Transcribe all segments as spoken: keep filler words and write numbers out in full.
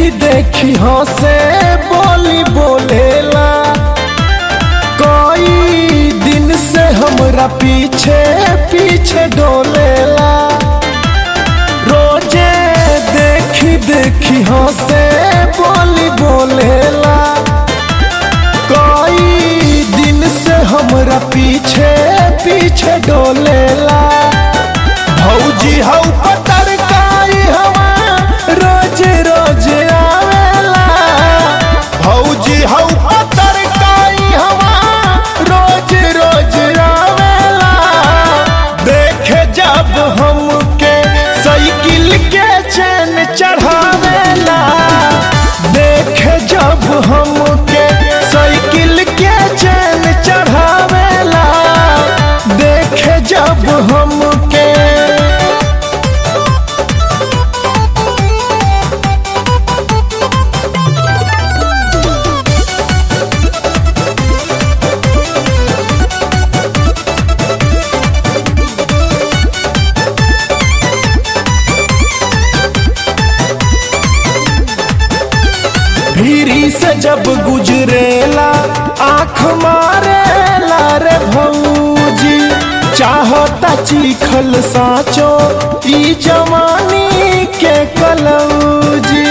देखी हंसे बोली बोलेला। कई दिन से हमरा पीछे पीछे डोलेला। रोजे देखी देखी हंसे बोली बोलेला। कई दिन से हमरा पीछे पीछे डोलेला। भौजी हौ पतर काई हवा रोज रोज आवेला। भौजी हौ पतर काई हवा रोज रोज आवेला। देखे जब हमके साइकिल के चैन चढ़ावेला। देखे जब हमके साइकिल के चैन चढ़ावेला। देखे जब हमके भीरी से जब गुजरेला आँख मारेला रे भौजी। चाहता चीखल साचो ई जवानी के कलौजी।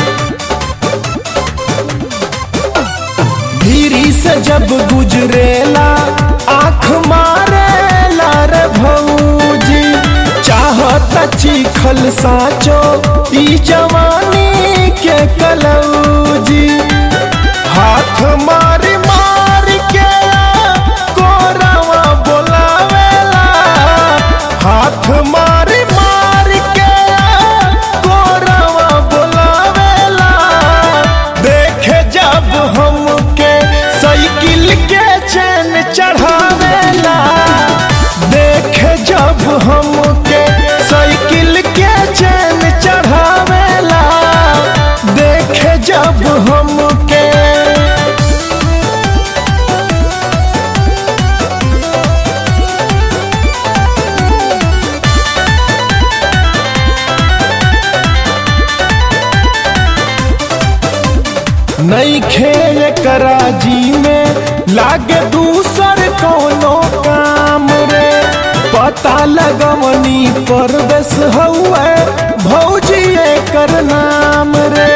भीरी से जब गुजरेला आँख मारेला रे भौजी। चाहता चीखल साचो ई जवानी के कलौजी। हाथ मारी मार के कोरवा बोलावेला। हाथ मारी मार के कोरवा बोलावेला। देखे जब हमके साइकिल के चैन चढ़ावेला। देखे जब हमके साइकिल के चैन चढ़ावेला। देखे जब हमके नइखे एकरा जी में लागे दूसर कोनो काम रे। पता लगवनी परवेश हउए भौजी एकर नाम रे।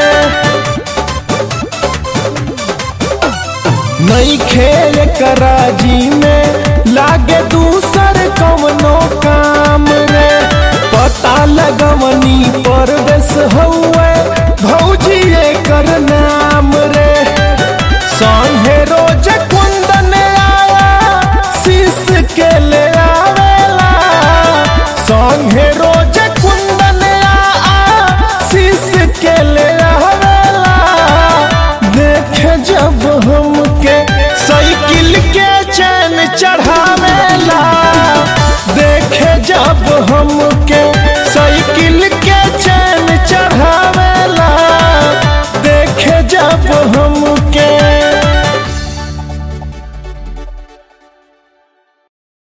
नइखे एकरा जी में लागे दूसर कोनो काम रे। पता लगवनी परवेश हउए भौजी एकर नाम रे। संगे रोज कुंदन आया शीश के ले